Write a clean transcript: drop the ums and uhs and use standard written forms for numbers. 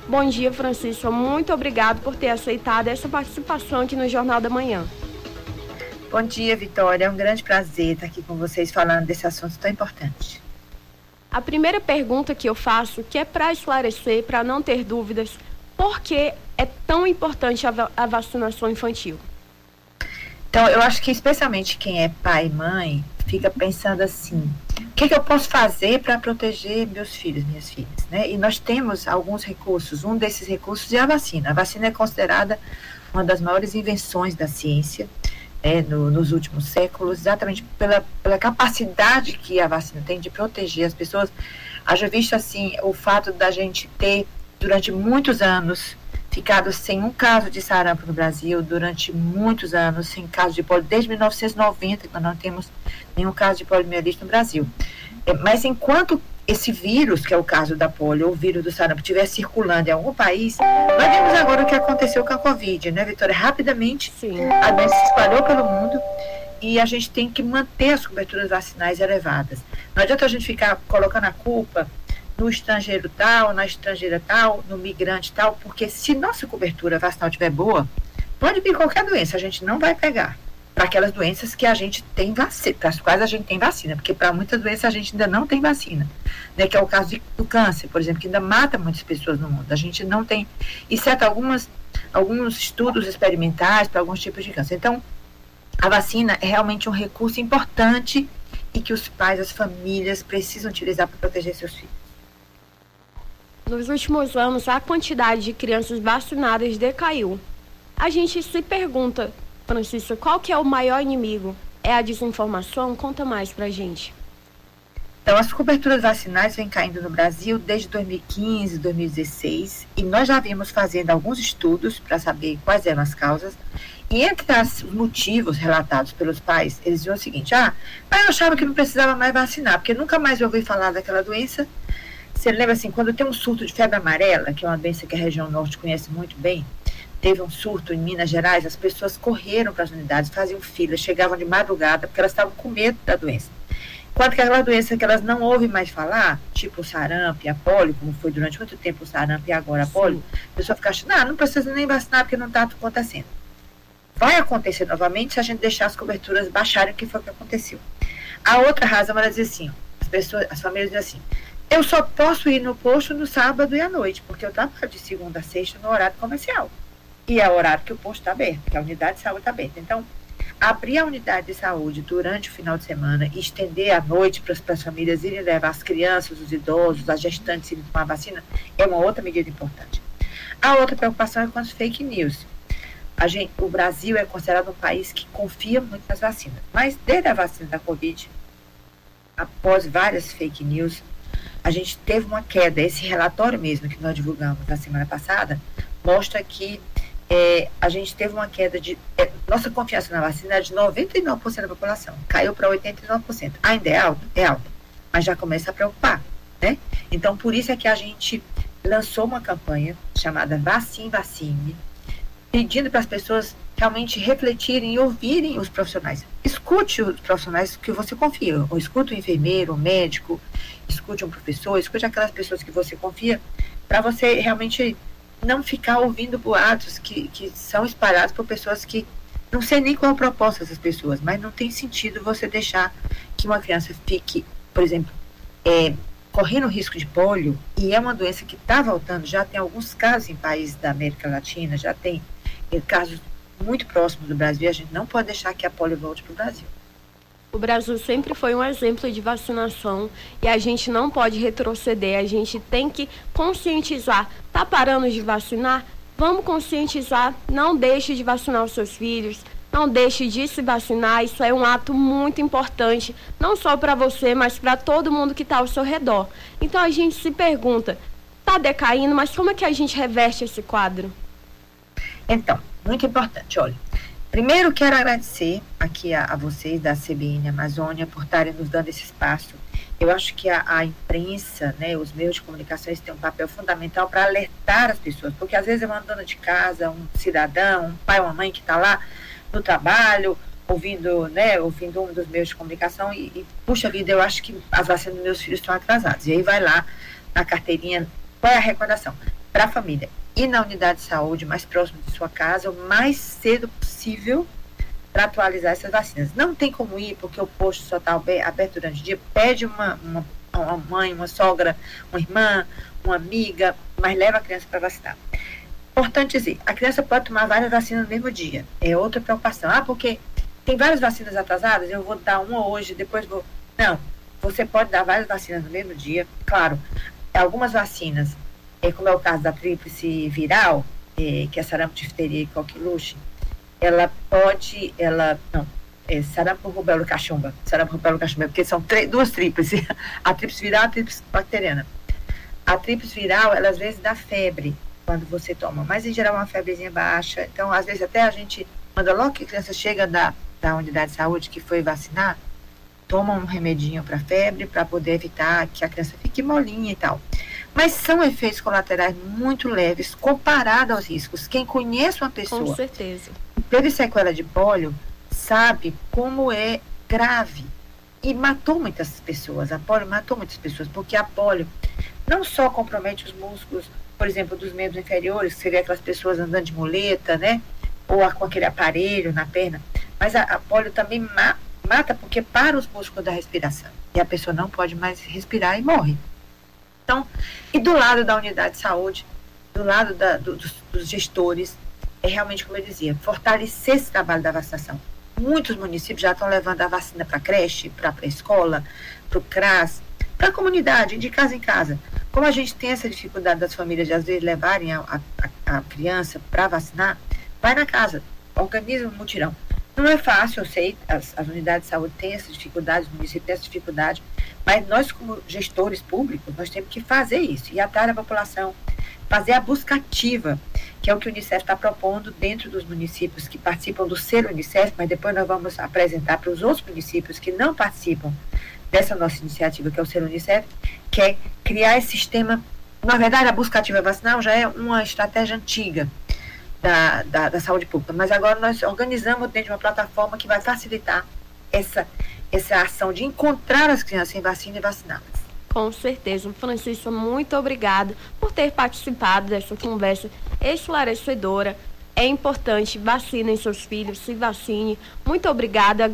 Bom dia, Francisco. Muito obrigado por ter aceitado essa participação aqui no Jornal da Manhã. Bom dia, Vitória. É um grande prazer estar aqui com vocês falando desse assunto tão importante. A primeira pergunta que eu faço, que é para esclarecer, para não ter dúvidas, por que é tão importante a vacinação infantil? Então, eu acho que especialmente quem é pai e mãe fica pensando assim, o que eu posso fazer para proteger meus filhos, minhas filhas, né? E nós temos alguns recursos, um desses recursos é a vacina. A vacina é considerada uma das maiores invenções da ciência, nos últimos séculos, exatamente pela capacidade que a vacina tem de proteger as pessoas. Haja visto assim o fato da gente ter, durante muitos anos, ficado sem um caso de sarampo no Brasil, durante muitos anos, sem caso de polio, desde 1990, quando não temos nenhum caso de poliomielite no Brasil. Mas enquanto esse vírus, que é o caso da polio, ou o vírus do sarampo, estiver circulando em algum país, nós vimos agora o que aconteceu com a Covid, né, Vitória? Rapidamente, Sim, a doença se espalhou pelo mundo e a gente tem que manter as coberturas vacinais elevadas. Não adianta a gente ficar colocando a culpa no estrangeiro tal, na estrangeira tal, no migrante tal, porque se nossa cobertura vacinal estiver boa, pode vir qualquer doença, a gente não vai pegar. Para aquelas doenças que a gente tem vacina, para as quais a gente tem vacina, porque para muitas doenças a gente ainda não tem vacina, né, que é o caso do câncer, por exemplo, que ainda mata muitas pessoas no mundo. A gente não tem, exceto alguns estudos experimentais para alguns tipos de câncer. Então, a vacina é realmente um recurso importante e que os pais, as famílias precisam utilizar para proteger seus filhos. Nos últimos anos, a quantidade de crianças vacinadas decaiu. A gente se pergunta, Francisco, qual que é o maior inimigo? É a desinformação? Conta mais pra gente. Então, as coberturas vacinais vêm caindo no Brasil desde 2015, 2016, e nós já vimos fazendo alguns estudos para saber quais eram as causas, e entre os motivos relatados pelos pais, eles diziam o seguinte: eu achava que não precisava mais vacinar, porque nunca mais eu ouvi falar daquela doença. Você lembra assim, quando tem um surto de febre amarela, que é uma doença que a região norte conhece muito bem, teve um surto em Minas Gerais, as pessoas correram para as unidades, faziam fila, chegavam de madrugada, porque elas estavam com medo da doença. Enquanto que aquela doença que elas não ouvem mais falar, tipo o sarampo e a polio, como foi durante muito tempo o sarampo e agora a polio, a pessoa fica achando, não precisa nem vacinar porque não está acontecendo. Vai acontecer novamente se a gente deixar as coberturas baixarem, que foi o que aconteceu. A outra razão, ela diz assim, as famílias dizem assim, eu só posso ir no posto no sábado e à noite, porque eu trabalho de segunda a sexta no horário comercial. E é o horário que o posto está aberto, que a unidade de saúde está aberta. Então, abrir a unidade de saúde durante o final de semana e estender à noite para as famílias irem levar as crianças, os idosos, as gestantes irem tomar vacina, é uma outra medida importante. A outra preocupação é com as fake news. O Brasil é considerado um país que confia muito nas vacinas. Mas desde a vacina da Covid, após várias fake news, a gente teve uma queda. Esse relatório mesmo que nós divulgamos na semana passada mostra que a gente teve uma queda de... nossa confiança na vacina é de 99% da população. Caiu para 89%. Ainda é alta? É alta. Mas já começa a preocupar, né? Então, por isso é que a gente lançou uma campanha chamada Vacine, pedindo para as pessoas realmente refletirem e ouvirem os profissionais. Escute os profissionais que você confia. Ou escute o enfermeiro, o médico, escute um professor, escute aquelas pessoas que você confia, para você realmente não ficar ouvindo boatos que são espalhados por pessoas que não sei nem qual é a proposta dessas pessoas, mas não tem sentido você deixar que uma criança fique, por exemplo, correndo risco de polio, e é uma doença que está voltando, já tem alguns casos em países da América Latina, já tem casos muito próximos do Brasil, e a gente não pode deixar que a polio volte para o Brasil. O Brasil sempre foi um exemplo de vacinação e a gente não pode retroceder, a gente tem que conscientizar. Tá parando de vacinar? Vamos conscientizar, não deixe de vacinar os seus filhos, não deixe de se vacinar, isso é um ato muito importante, não só para você, mas para todo mundo que está ao seu redor. Então a gente se pergunta, tá decaindo, mas como é que a gente reverte esse quadro? Então, muito importante, olha. Primeiro, quero agradecer aqui a vocês da CBN Amazônia por estarem nos dando esse espaço. Eu acho que a imprensa, né, os meios de comunicação, têm um papel fundamental para alertar as pessoas, porque às vezes é uma dona de casa, um cidadão, um pai, uma mãe que está lá no trabalho, ouvindo um dos meios de comunicação e, puxa vida, eu acho que as vacinas dos meus filhos estão atrasadas. E aí vai lá na carteirinha, qual é a recomendação? para a família. Ir na unidade de saúde mais próximo de sua casa o mais cedo possível para atualizar essas vacinas. Não tem como ir porque o posto só está aberto durante o dia. Pede uma mãe, uma sogra, uma irmã, uma amiga, mas leva a criança para vacinar. Importante dizer, a criança pode tomar várias vacinas no mesmo dia. É outra preocupação. Porque tem várias vacinas atrasadas, eu vou dar uma hoje, depois vou... Não, você pode dar várias vacinas no mesmo dia. Claro, algumas vacinas, como é o caso da tríplice viral, que é sarampo, difteria e coqueluche, sarampo, rubéola e cachumba. Sarampo, rubéola e cachumba, porque são duas tríplices. A tríplice viral e a tríplice bacteriana. A tríplice viral, ela às vezes dá febre quando você toma, mas em geral é uma febrezinha baixa. Então, às vezes até a gente manda logo que a criança chega da unidade de saúde que foi vacinar, toma um remedinho para febre, para poder evitar que a criança fique molinha e tal. Mas são efeitos colaterais muito leves comparado aos riscos. Quem conhece uma pessoa com certeza que teve sequela de pólio sabe como é grave. E matou muitas pessoas. A pólio matou muitas pessoas, porque a pólio não só compromete os músculos, por exemplo, dos membros inferiores, que você vê aquelas pessoas andando de muleta, né? Ou com aquele aparelho na perna, mas a pólio também mata porque para os músculos da respiração. E a pessoa não pode mais respirar e morre. Então, e do lado da unidade de saúde, do lado dos gestores, é realmente, como eu dizia, fortalecer esse trabalho da vacinação. Muitos municípios já estão levando a vacina para a creche, para a pré-escola, para o CRAS, para a comunidade, de casa em casa. Como a gente tem essa dificuldade das famílias de, às vezes, levarem a criança para vacinar, vai na casa, organiza um mutirão. Não é fácil, eu sei, as unidades de saúde têm essa dificuldade, os municípios têm essa dificuldade, mas nós, como gestores públicos, nós temos que fazer isso, ir atrás da população, fazer a busca ativa, que é o que o Unicef está propondo dentro dos municípios que participam do selo Unicef, mas depois nós vamos apresentar para os outros municípios que não participam dessa nossa iniciativa, que é o selo Unicef, que é criar esse sistema. Na verdade, a busca ativa vacinal já é uma estratégia antiga da saúde pública, mas agora nós organizamos dentro de uma plataforma que vai facilitar essa ação de encontrar as crianças sem vacina e vaciná-las. Com certeza. Francisco, muito obrigado por ter participado dessa conversa esclarecedora. É importante, vacinem seus filhos, se vacine. Muito obrigada.